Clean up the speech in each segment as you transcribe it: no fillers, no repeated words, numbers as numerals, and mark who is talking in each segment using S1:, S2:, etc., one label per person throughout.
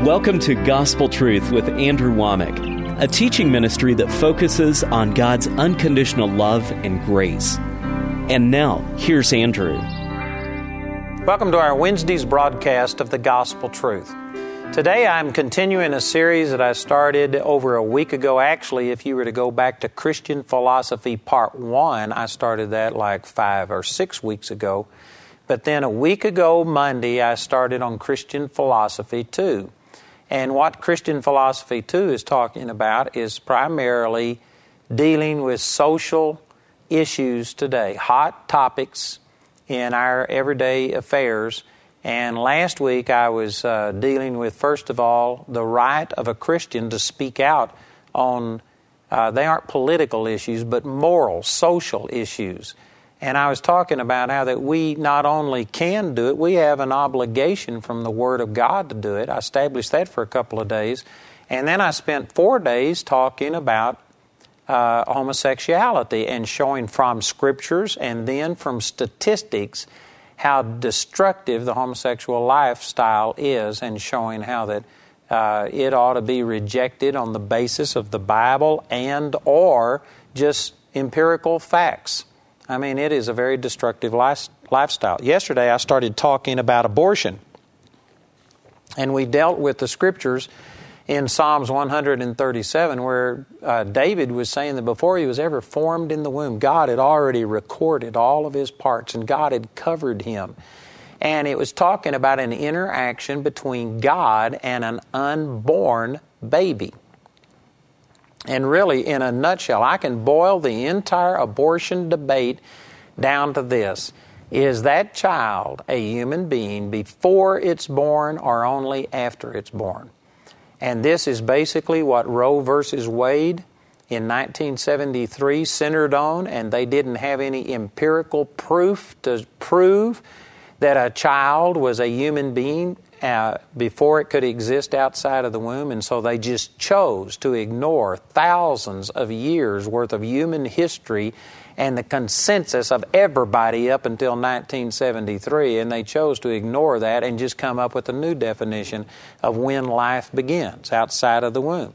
S1: Welcome to Gospel Truth with Andrew Womack, a teaching ministry that focuses on God's unconditional love and grace. And now, here's Andrew.
S2: Welcome to our Wednesday's broadcast of the Gospel Truth. Today I'm continuing a series that I started over a week ago. Actually, if you were to go back to Christian Philosophy Part 1, I started that like 5 or 6 weeks ago. But then a week ago, Monday, I started on Christian Philosophy 2. And what Christian Philosophy 2 is talking about is primarily dealing with social issues today, hot topics in our everyday affairs. And last week I was dealing with, first of all, the right of a Christian to speak out on, they aren't political issues, but moral, social issues. And I was talking about how that we not only can do it, we have an obligation from the Word of God to do it. I established that for a couple of days. And then I spent 4 days talking about homosexuality and showing from Scriptures and then from statistics how destructive the homosexual lifestyle is, and showing how that it ought to be rejected on the basis of the Bible and or just empirical facts. I mean, it is a very destructive lifestyle. Yesterday, I started talking about abortion. And we dealt with the Scriptures in Psalms 137, where David was saying that before he was ever formed in the womb, God had already recorded all of his parts, and God had covered him. And it was talking about an interaction between God and an unborn baby. And really, in a nutshell, I can boil the entire abortion debate down to this. Is that child a human being before it's born or only after it's born? And this is basically what Roe versus Wade in 1973 centered on, and they didn't have any empirical proof to prove that a child was a human being before it could exist outside of the womb, and so they just chose to ignore thousands of years worth of human history and the consensus of everybody up until 1973, and they chose to ignore that and just come up with a new definition of when life begins outside of the womb.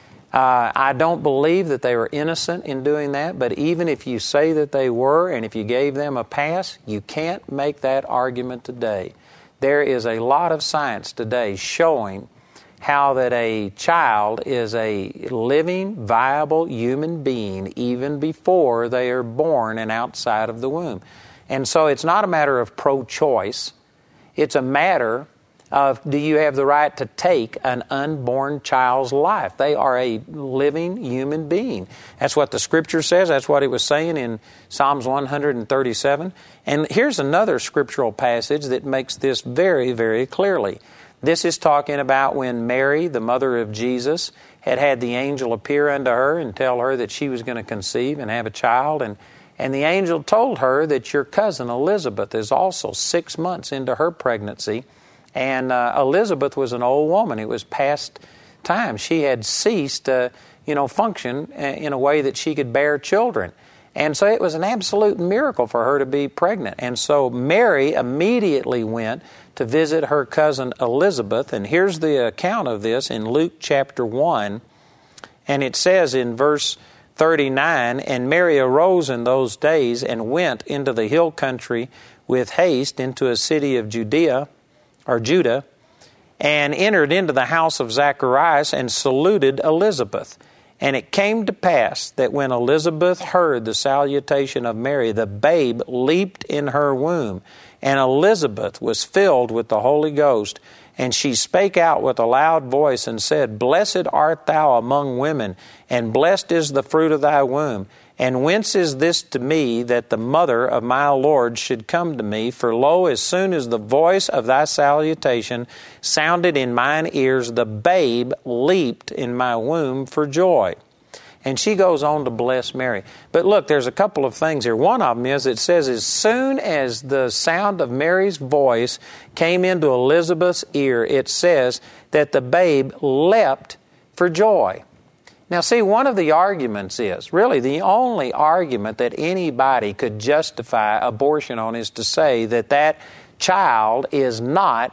S2: I don't believe that they were innocent in doing that, but even if you say that they were, and if you gave them a pass, you can't make that argument today. There is a lot of science today showing how that a child is a living, viable human being even before they are born and outside of the womb. And so it's not a matter of pro-choice. It's a matter of, do you have the right to take an unborn child's life? They are a living human being. That's what the Scripture says. That's what it was saying in Psalms 137. And here's another scriptural passage that makes this very, very clearly. This is talking about when Mary, the mother of Jesus, had the angel appear unto her and tell her that she was going to conceive and have a child. And the angel told her that your cousin Elizabeth is also 6 months into her pregnancy. And Elizabeth was an old woman. It was past time. She had ceased to, function in a way that she could bear children. And so it was an absolute miracle for her to be pregnant. And so Mary immediately went to visit her cousin Elizabeth. And here's the account of this in Luke chapter 1. And it says in verse 39, "And Mary arose in those days and went into the hill country with haste into a city of Judah, and entered into the house of Zacharias and saluted Elizabeth. And it came to pass that when Elizabeth heard the salutation of Mary, the babe leaped in her womb, and Elizabeth was filled with the Holy Ghost. And she spake out with a loud voice and said, Blessed art thou among women, and blessed is the fruit of thy womb. And whence is this to me that the mother of my Lord should come to me? For lo, as soon as the voice of thy salutation sounded in mine ears, the babe leaped in my womb for joy." And she goes on to bless Mary. But look, there's a couple of things here. One of them is, it says, as soon as the sound of Mary's voice came into Elizabeth's ear, it says that the babe leapt for joy. Now, see, one of the arguments is, really the only argument that anybody could justify abortion on is to say that that child is not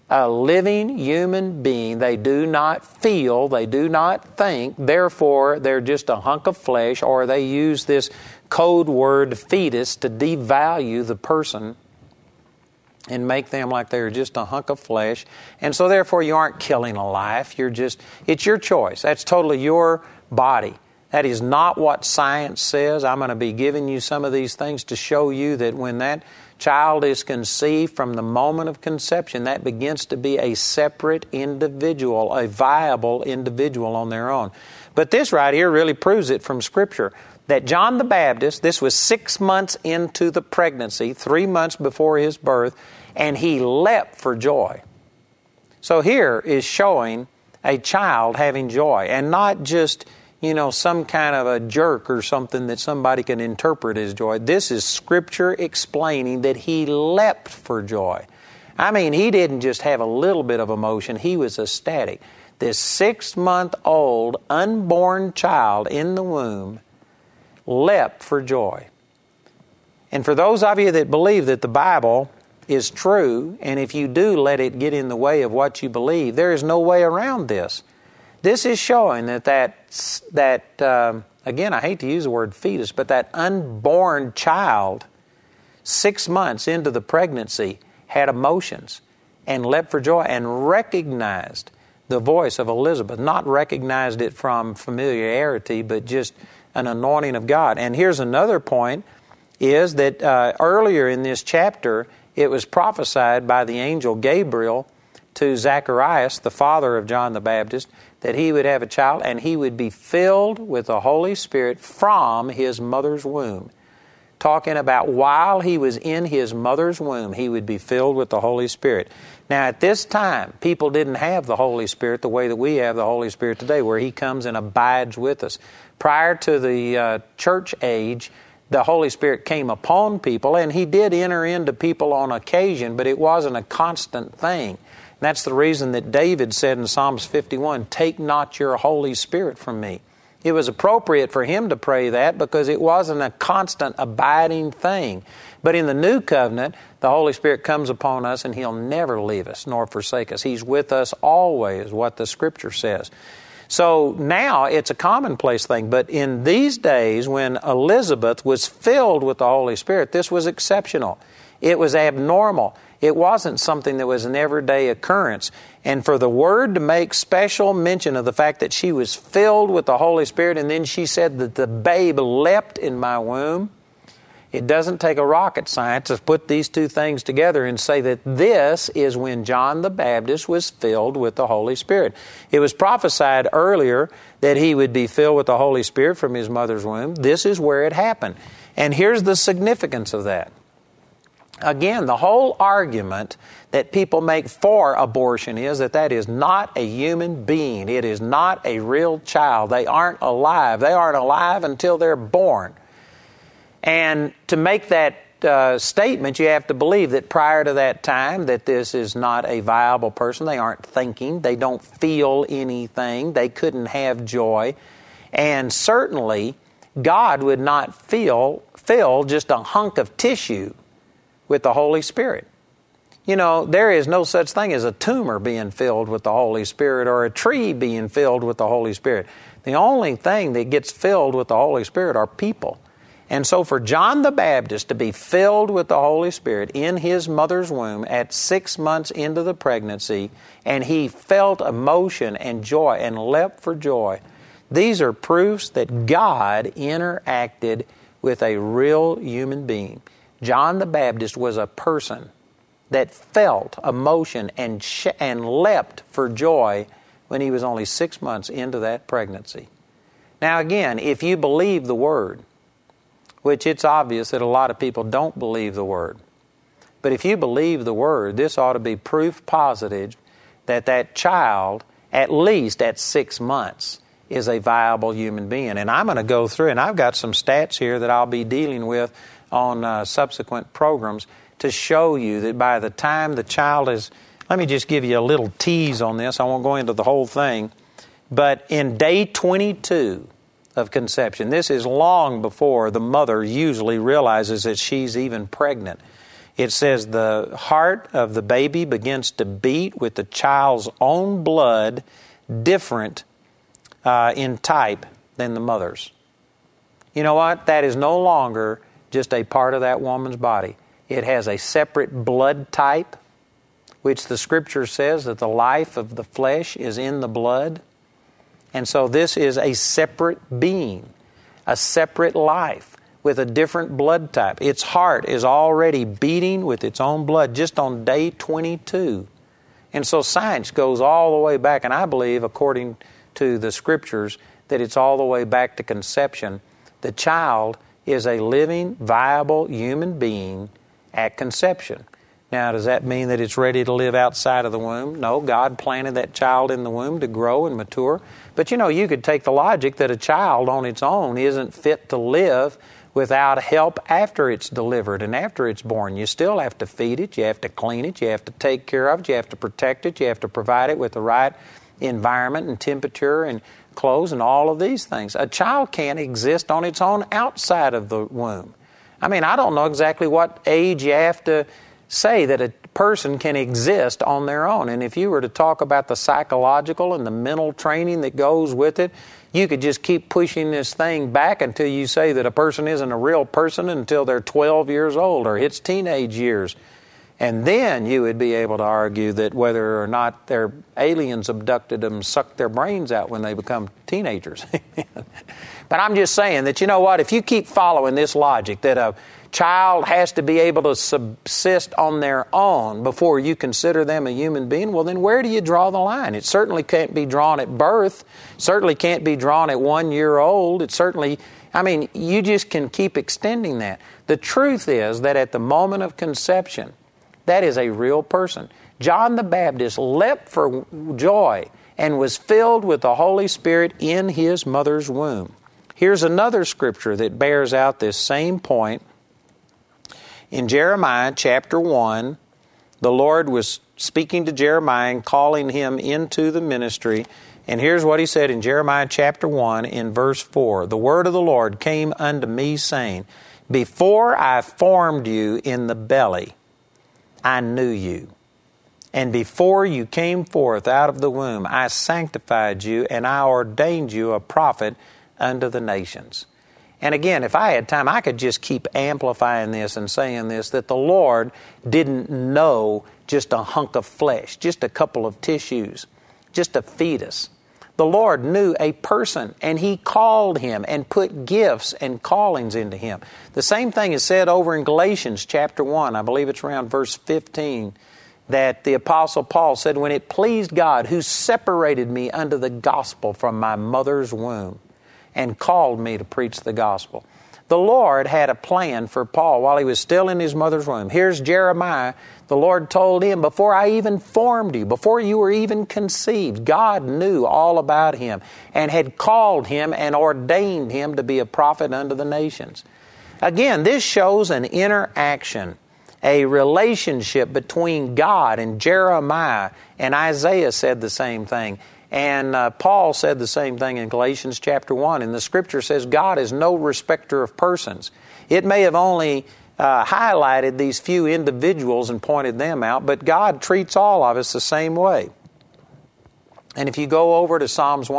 S2: a living human being. They do not feel, they do not think, therefore they're just a hunk of flesh, or they use this code word fetus to devalue the person and make them like they're just a hunk of flesh. And so therefore you aren't killing a life. It's your choice. That's totally your body. That is not what science says. I'm going to be giving you some of these things to show you that when that child is conceived, from the moment of conception, that begins to be a separate individual, a viable individual on their own. But this right here really proves it from Scripture, that John the Baptist, this was 6 months into the pregnancy, 3 months before his birth, and he leapt for joy. So here is showing a child having joy, and not just, some kind of a jerk or something that somebody can interpret as joy. This is Scripture explaining that he leapt for joy. I mean, he didn't just have a little bit of emotion, he was ecstatic. This 6-month-old unborn child in the womb leapt for joy. And for those of you that believe that the Bible is true, and if you do let it get in the way of what you believe, there is no way around this. This is showing that again, I hate to use the word fetus, but that unborn child, 6 months into the pregnancy, had emotions and leapt for joy and recognized the voice of Elizabeth. Not recognized it from familiarity, but just an anointing of God. And here's another point, is that earlier in this chapter, it was prophesied by the angel Gabriel to Zacharias, the father of John the Baptist, that he would have a child and he would be filled with the Holy Spirit from his mother's womb. Talking about while he was in his mother's womb, he would be filled with the Holy Spirit. Now at this time, people didn't have the Holy Spirit the way that we have the Holy Spirit today, where he comes and abides with us. Prior to the church age, the Holy Spirit came upon people, and he did enter into people on occasion, but it wasn't a constant thing. And that's the reason that David said in Psalms 51, "Take not your Holy Spirit from me." It was appropriate for him to pray that because it wasn't a constant abiding thing. But in the New Covenant, the Holy Spirit comes upon us and he'll never leave us nor forsake us. He's with us always, what the Scripture says. So now it's a commonplace thing, but in these days when Elizabeth was filled with the Holy Spirit, this was exceptional. It was abnormal. It wasn't something that was an everyday occurrence. And for the Word to make special mention of the fact that she was filled with the Holy Spirit, and then she said that the babe leapt in my womb, it doesn't take a rocket science to put these two things together and say that this is when John the Baptist was filled with the Holy Spirit. It was prophesied earlier that he would be filled with the Holy Spirit from his mother's womb. This is where it happened. And here's the significance of that. Again, the whole argument that people make for abortion is that is not a human being. It is not a real child. They aren't alive. They aren't alive until they're born. And to make that statement, you have to believe that prior to that time that this is not a viable person. They aren't thinking. They don't feel anything. They couldn't have joy. And certainly, God would not fill just a hunk of tissue with the Holy Spirit. There is no such thing as a tumor being filled with the Holy Spirit or a tree being filled with the Holy Spirit. The only thing that gets filled with the Holy Spirit are people. And so for John the Baptist to be filled with the Holy Spirit in his mother's womb at 6 months into the pregnancy, and he felt emotion and joy and leapt for joy, these are proofs that God interacted with a real human being. John the Baptist was a person that felt emotion and leapt for joy when he was only 6 months into that pregnancy. Now again, if you believe the Word, which it's obvious that a lot of people don't believe the Word, but if you believe the Word, this ought to be proof positive that child, at least at 6 months, is a viable human being. And I'm going to go through, and I've got some stats here that I'll be dealing with on subsequent programs to show you that by the time the child is, let me just give you a little tease on this. I won't go into the whole thing. But in day 22 of conception, this is long before the mother usually realizes that she's even pregnant. It says the heart of the baby begins to beat with the child's own blood, different in type than the mother's. You know what? That is no longer just a part of that woman's body. It has a separate blood type, which the Scripture says that the life of the flesh is in the blood. And so this is a separate being, a separate life with a different blood type. Its heart is already beating with its own blood just on day 22. And so science goes all the way back, and I believe, according to the Scriptures, that it's all the way back to conception. The child is a living, viable human being at conception. Now, does that mean that it's ready to live outside of the womb? No, God planted that child in the womb to grow and mature. But you could take the logic that a child on its own isn't fit to live without help after it's delivered and after it's born. You still have to feed it, you have to clean it, you have to take care of it, you have to protect it, you have to provide it with the right environment and temperature and clothes and all of these things. A child can't exist on its own outside of the womb. I mean, I don't know exactly what age you have to say that a person can exist on their own. And if you were to talk about the psychological and the mental training that goes with it, you could just keep pushing this thing back until you say that a person isn't a real person until they're 12 years old or hits teenage years. And then you would be able to argue that whether or not their aliens abducted them, sucked their brains out when they become teenagers. But I'm just saying that, you know what, if you keep following this logic that a child has to be able to subsist on their own before you consider them a human being, well, then where do you draw the line? It certainly can't be drawn at birth. Certainly can't be drawn at 1 year old. It certainly, you just can keep extending that. The truth is that at the moment of conception, that is a real person. John the Baptist leapt for joy and was filled with the Holy Spirit in his mother's womb. Here's another scripture that bears out this same point. In Jeremiah chapter 1, the Lord was speaking to Jeremiah and calling him into the ministry. And here's what he said in Jeremiah chapter 1 in verse 4. The word of the Lord came unto me, saying, Before I formed you in the belly, I knew you. And before you came forth out of the womb, I sanctified you, and I ordained you a prophet unto the nations. And again, if I had time, I could just keep amplifying this and saying this, that the Lord didn't know just a hunk of flesh, just a couple of tissues, just a fetus. The Lord knew a person, and He called him and put gifts and callings into him. The same thing is said over in Galatians chapter 1, I believe it's around verse 15, that the Apostle Paul said, When it pleased God, who separated me unto the gospel from my mother's womb, and called me to preach the gospel. The Lord had a plan for Paul while he was still in his mother's womb. Here's Jeremiah. The Lord told him, before I even formed you, before you were even conceived, God knew all about him and had called him and ordained him to be a prophet unto the nations. Again, this shows an interaction, a relationship between God and Jeremiah, and Isaiah said the same thing. And Paul said the same thing in Galatians chapter 1. And the Scripture says God is no respecter of persons. It may have only highlighted these few individuals and pointed them out, but God treats all of us the same way. And if you go over to Psalms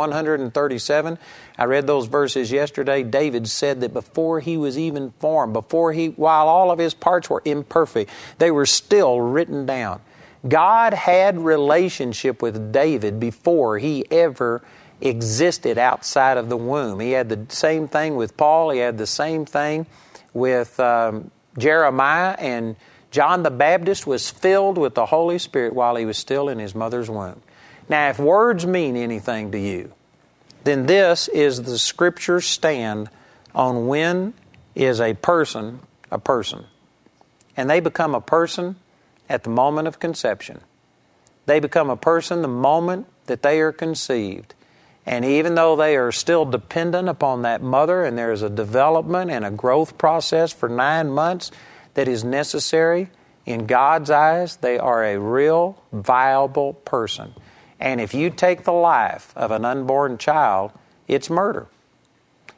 S2: 137, I read those verses yesterday. David said that before he was even formed, while all of his parts were imperfect, they were still written down. God had relationship with David before he ever existed outside of the womb. He had the same thing with Paul. He had the same thing with Jeremiah. And John the Baptist was filled with the Holy Spirit while he was still in his mother's womb. Now, if words mean anything to you, then this is the Scripture stand on when is a person a person. And they become a person at the moment of conception. They become a person the moment that they are conceived. And even though they are still dependent upon that mother, and there is a development and a growth process for 9 months that is necessary, in God's eyes, they are a real, viable person. And if you take the life of an unborn child, it's murder.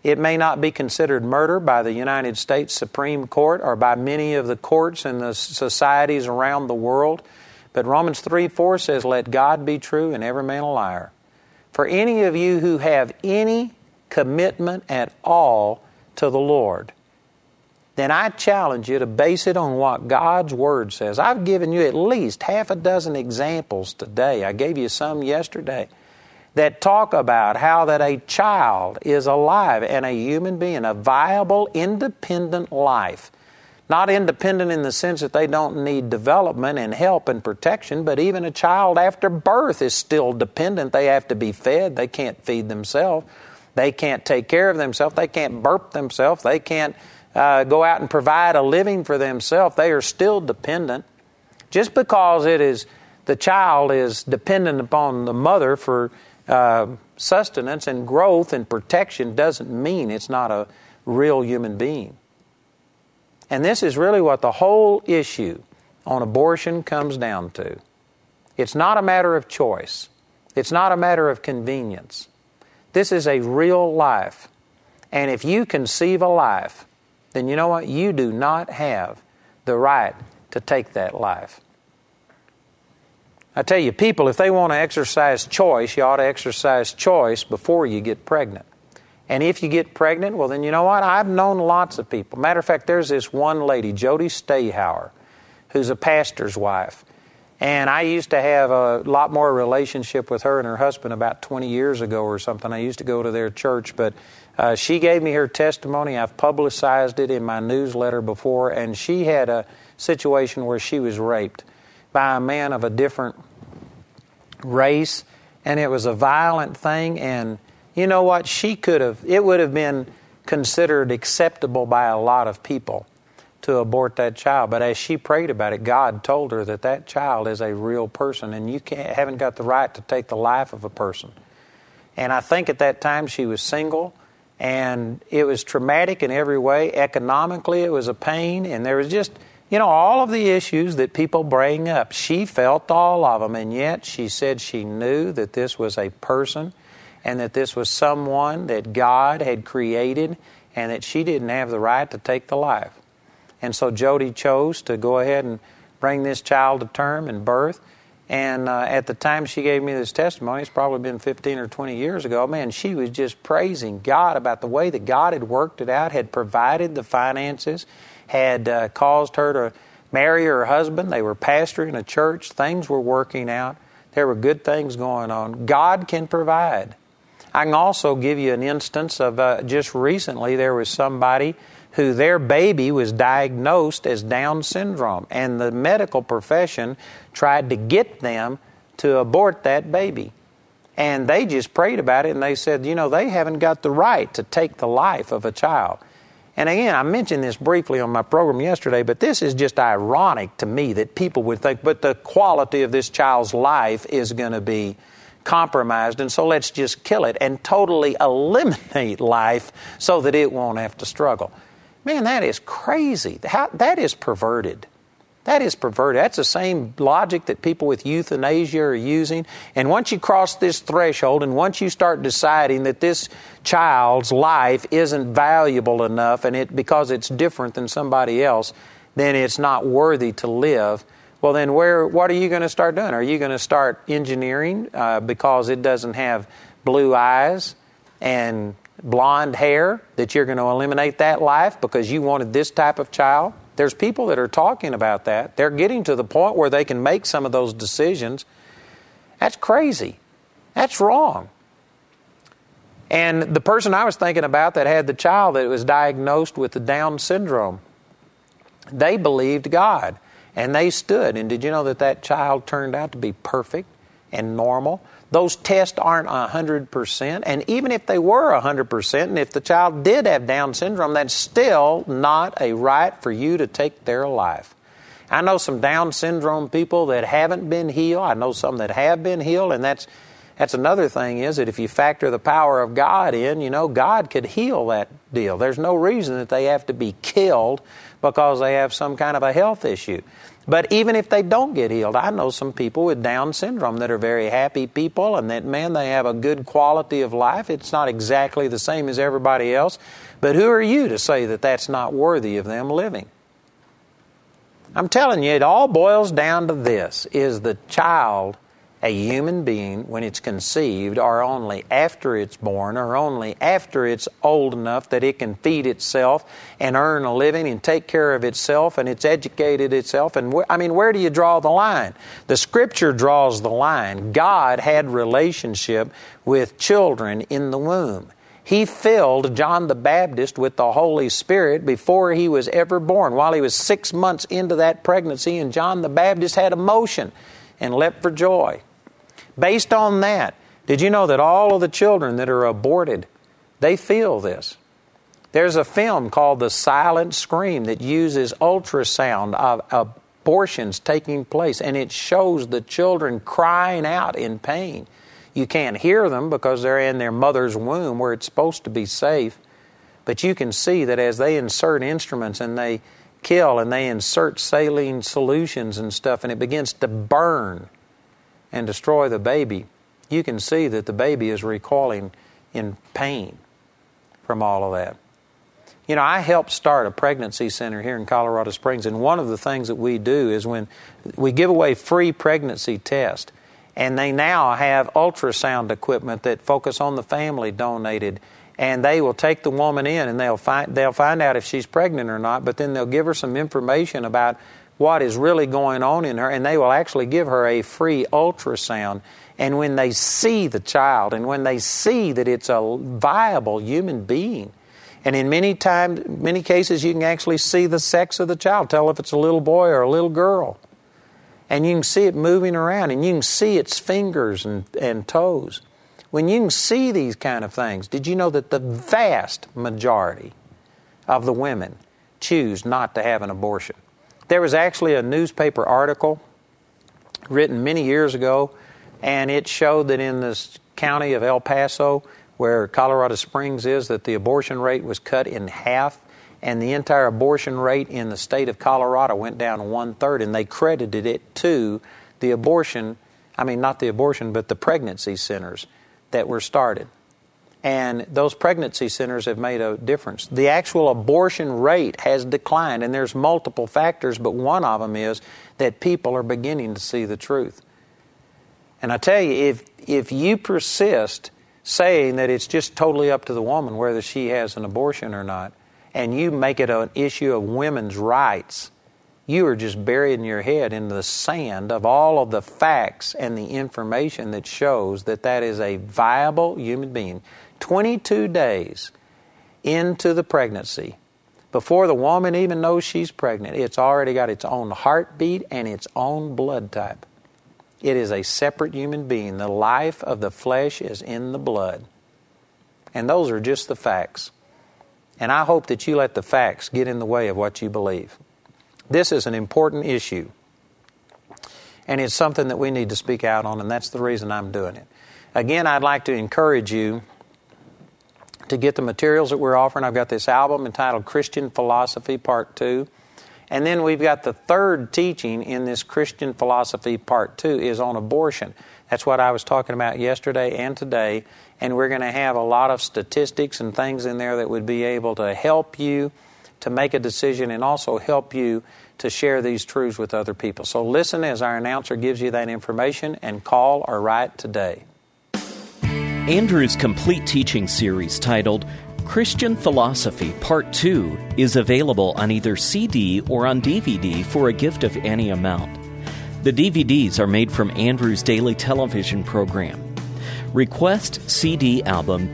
S2: It may not be considered murder by the United States Supreme Court or by many of the courts and the societies around the world. But Romans 3:4 says, let God be true and every man a liar. For any of you who have any commitment at all to the Lord, then I challenge you to base it on what God's Word says. I've given you at least half a dozen examples today. I gave you some yesterday that talk about how that a child is alive and a human being, a viable, independent life. Not independent in the sense that they don't need development and help and protection, but even a child after birth is still dependent. They have to be fed. They can't feed themselves. They can't take care of themselves. They can't burp themselves. They can't go out and provide a living for themselves. They are still dependent. Just because the child is dependent upon the mother for sustenance and growth and protection doesn't mean it's not a real human being. And this is really what the whole issue on abortion comes down to. It's not a matter of choice. It's not a matter of convenience. This is a real life. And if you conceive a life, then you know what? You do not have the right to take that life. I tell you, people, if they want to exercise choice, you ought to exercise choice before you get pregnant. And if you get pregnant, well, then you know what? I've known lots of people. Matter of fact, there's this one lady, Jody Stahauer, who's a pastor's wife. And I used to have a lot more relationship with her and her husband about 20 years ago or something. I used to go to their church, but she gave me her testimony. I've publicized it in my newsletter before, and she had a situation where she was raped by a man of a different race, and it was a violent thing. And you know what? It would have been considered acceptable by a lot of people to abort that child. But as she prayed about it, God told her that that child is a real person, and you haven't got the right to take the life of a person. And I think at that time she was single, and it was traumatic in every way. Economically, it was a pain, and there was just, all of the issues that people bring up. She felt all of them, and yet she said she knew that this was a person and that this was someone that God had created and that she didn't have the right to take the life. And so Jody chose to go ahead and bring this child to term and birth. And at the time she gave me this testimony, it's probably been 15 or 20 years ago, man, she was just praising God about the way that God had worked it out, had provided the finances, had caused her to marry her husband. They were pastoring a church. Things were working out. There were good things going on. God can provide. I can also give you an instance of just recently there was somebody who their baby was diagnosed as Down syndrome, and the medical profession tried to get them to abort that baby. And they just prayed about it, and they said, they haven't got the right to take the life of a child. And again, I mentioned this briefly on my program yesterday, but this is just ironic to me that people would think, but the quality of this child's life is going to be compromised, and so let's just kill it and totally eliminate life so that it won't have to struggle. Man, that is crazy. That is perverted. That is perverted. That's the same logic that people with euthanasia are using. And once you cross this threshold and once you start deciding that this child's life isn't valuable enough and because it's different than somebody else, then it's not worthy to live, well then what are you going to start doing? Are you going to start engineering because it doesn't have blue eyes and blonde hair, that you're going to eliminate that life because you wanted this type of child? There's people that are talking about that. They're getting to the point where they can make some of those decisions. That's crazy. That's wrong. And the person I was thinking about that had the child that was diagnosed with the Down syndrome, they believed God and they stood. And did you know that child turned out to be perfect and normal? Those tests aren't 100%, and even if they were 100%, and if the child did have Down syndrome, that's still not a right for you to take their life. I know some Down syndrome people that haven't been healed. I know some that have been healed, and that's another thing is that if you factor the power of God in, God could heal that deal. There's no reason that they have to be killed because they have some kind of a health issue. But even if they don't get healed, I know some people with Down syndrome that are very happy people, and that, man, they have a good quality of life. It's not exactly the same as everybody else, but who are you to say that that's not worthy of them living? I'm telling you, it all boils down to this. Is the child a human being when it's conceived, or only after it's born, or only after it's old enough that it can feed itself and earn a living and take care of itself and it's educated itself? And where do you draw the line? The Scripture draws the line. God had relationship with children in the womb. He filled John the Baptist with the Holy Spirit before he was ever born, while he was 6 months into that pregnancy, and John the Baptist had emotion and leapt for joy. Based on that, did you know that all of the children that are aborted, they feel this? There's a film called The Silent Scream that uses ultrasound of abortions taking place, and it shows the children crying out in pain. You can't hear them because they're in their mother's womb where it's supposed to be safe, but you can see that as they insert instruments and they kill and they insert saline solutions and stuff, and it begins to burn and destroy the baby, you can see that the baby is recoiling in pain from all of that. You know, I helped start a pregnancy center here in Colorado Springs, and one of the things that we do is when we give away free pregnancy tests, and they now have ultrasound equipment that Focus on the Family donated, and they will take the woman in and they'll find out if she's pregnant or not, but then they'll give her some information about what is really going on in her, and they will actually give her a free ultrasound. And when they see the child, and when they see that it's a viable human being, and in many cases you can actually see the sex of the child, tell if it's a little boy or a little girl. And you can see it moving around, and you can see its fingers and toes. When you can see these kind of things, did you know that the vast majority of the women choose not to have an abortion? There was actually a newspaper article written many years ago, and it showed that in this county of El Paso, where Colorado Springs is, that the abortion rate was cut in half, and the entire abortion rate in the state of Colorado went down 1/3, and they credited it to the the pregnancy centers that were started. And those pregnancy centers have made a difference. The actual abortion rate has declined, and there's multiple factors, but one of them is that people are beginning to see the truth. And I tell you, if you persist saying that it's just totally up to the woman whether she has an abortion or not, and you make it an issue of women's rights, you are just burying your head in the sand of all of the facts and the information that shows that that is a viable human being. 22 days into the pregnancy, before the woman even knows she's pregnant, it's already got its own heartbeat and its own blood type. It is a separate human being. The life of the flesh is in the blood. And those are just the facts. And I hope that you let the facts get in the way of what you believe. This is an important issue. And it's something that we need to speak out on, and that's the reason I'm doing it. Again, I'd like to encourage you to get the materials that we're offering. I've got this album entitled Christian Philosophy Part 2. And then we've got the third teaching in this Christian Philosophy Part 2 is on abortion. That's what I was talking about yesterday and today. And we're going to have a lot of statistics and things in there that would be able to help you to make a decision and also help you to share these truths with other people. So listen as our announcer gives you that information, and call or write today.
S1: Andrew's complete teaching series titled Christian Philosophy Part 2 is available on either CD or on DVD for a gift of any amount. The DVDs are made from Andrew's daily television program. Request CD album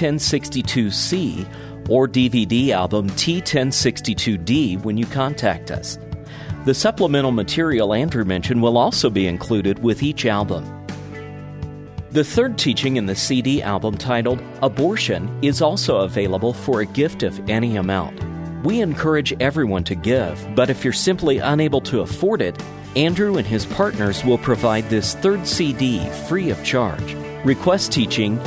S1: T1062C or DVD album T1062D when you contact us. The supplemental material Andrew mentioned will also be included with each album. The third teaching in the CD album, titled Abortion, is also available for a gift of any amount. We encourage everyone to give, but if you're simply unable to afford it, Andrew and his partners will provide this third CD free of charge. Request teaching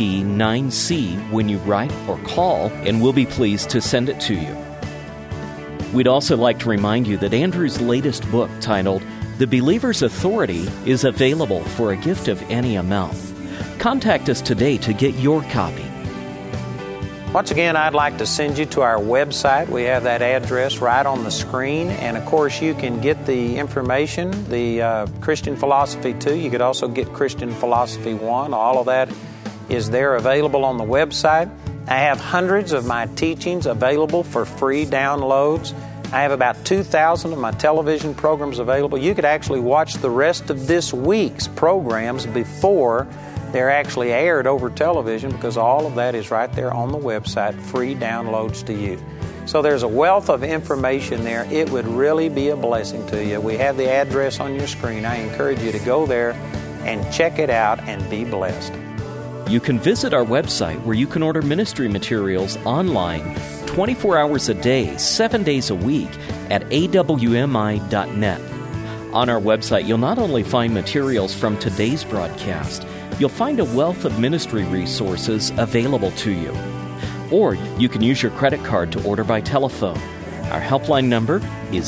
S1: TCP9C when you write or call, and we'll be pleased to send it to you. We'd also like to remind you that Andrew's latest book, titled The Believer's Authority, is available for a gift of any amount. Contact us today to get your copy.
S2: Once again, I'd like to send you to our website. We have that address right on the screen. And of course, you can get the information, the Christian Philosophy 2. You could also get Christian Philosophy 1. All of that is there available on the website. I have hundreds of my teachings available for free downloads. I have about 2,000 of my television programs available. You could actually watch the rest of this week's programs before they're actually aired over television, because all of that is right there on the website, free downloads to you. So there's a wealth of information there. It would really be a blessing to you. We have the address on your screen. I encourage you to go there and check it out and be blessed.
S1: You can visit our website where you can order ministry materials online 24 hours a day, 7 days a week at awmi.net. On our website, you'll not only find materials from today's broadcast, you'll find a wealth of ministry resources available to you. Or you can use your credit card to order by telephone. Our helpline number is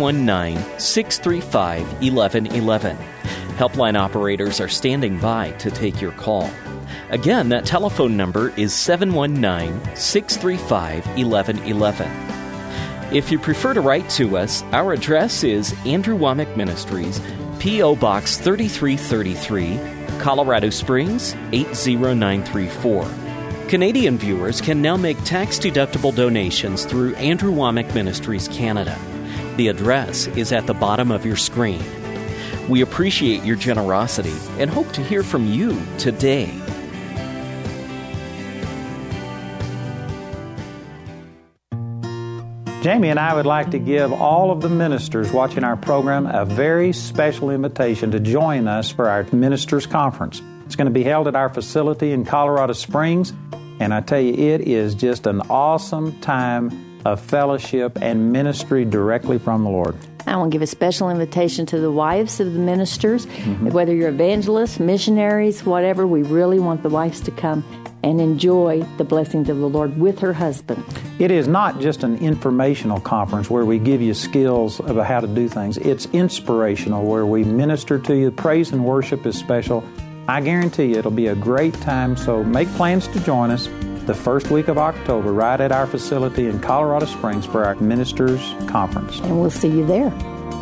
S1: 719-635-1111. Helpline operators are standing by to take your call. Again, that telephone number is 719-635-1111. If you prefer to write to us, our address is Andrew Wommack Ministries, P.O. Box 3333, Colorado Springs 80934. Canadian viewers can now make tax-deductible donations through Andrew Wommack Ministries Canada. The address is at the bottom of your screen. We appreciate your generosity and hope to hear from you today.
S2: Jamie and I would like to give all of the ministers watching our program a very special invitation to join us for our Ministers Conference. It's going to be held at our facility in Colorado Springs, and I tell you, it is just an awesome time of fellowship and ministry directly from the Lord.
S3: I want to give a special invitation to the wives of the ministers. Whether you're evangelists, missionaries, whatever, we really want the wives to come and enjoy the blessings of the Lord with her husband.
S2: It is not just an informational conference where we give you skills about how to do things. It's inspirational, where we minister to you. Praise and worship is special. I guarantee you it'll be a great time, so make plans to join us the first week of October right at our facility in Colorado Springs for our Ministers Conference.
S3: And we'll see you there.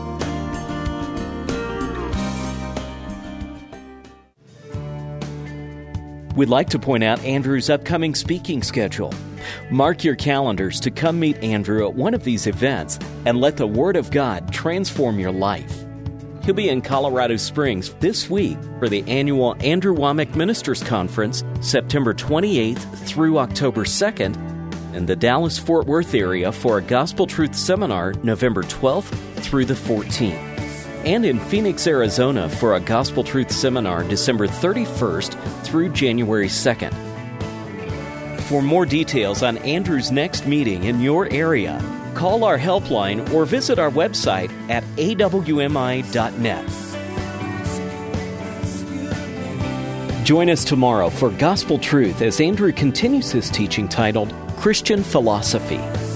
S1: We'd like to point out Andrew's upcoming speaking schedule. Mark your calendars to come meet Andrew at one of these events and let the Word of God transform your life. He'll be in Colorado Springs this week for the annual Andrew Wommack Ministers Conference, September 28th through October 2nd, and the Dallas-Fort Worth area for a Gospel Truth Seminar, November 12th through the 14th. And in Phoenix, Arizona for a Gospel Truth Seminar, December 31st through January 2nd. For more details on Andrew's next meeting in your area, call our helpline or visit our website at awmi.net. Join us tomorrow for Gospel Truth as Andrew continues his teaching titled Christian Philosophy.